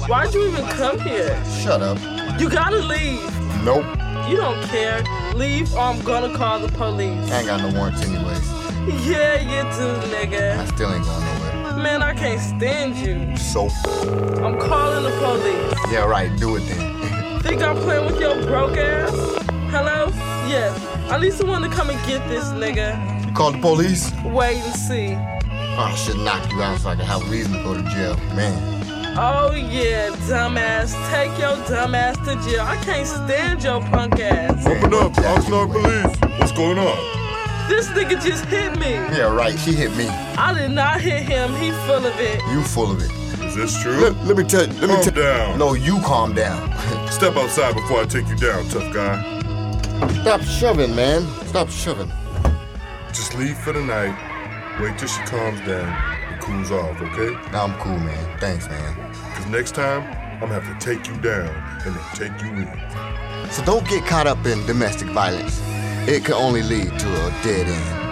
Why'd you even come here? Shut up. You gotta leave. Nope. You don't care. Leave or I'm gonna call the police. I ain't got no warrants anyways. Yeah, you do, nigga. I still ain't going nowhere. Man, I can't stand you. So? I'm calling the police. Yeah, right. Do it then. Think I'm playing with your broke ass? Hello? Yes. I need someone to come and get this nigga. You called the police? Wait and see. Oh, I should knock you out so I can have a reason to go to jail. Man. Oh yeah, dumbass. Take your dumb ass to jail. I can't stand your punk ass. Open up, Oxnard Police. What's going on? This nigga just hit me. Yeah, right. She hit me. I did not hit him. He full of it. You full of it. Is this true? Let me tell you. Calm down. No, you calm down. Step outside before I take you down, tough guy. Stop shoving, man. Stop shoving. Just leave for the night. Wait till she calms down and cools off, okay? Nah, I'm cool, man. Thanks, man. Because next time, I'm gonna have to take you down and then take you in. So don't get caught up in domestic violence. It can only lead to a dead end.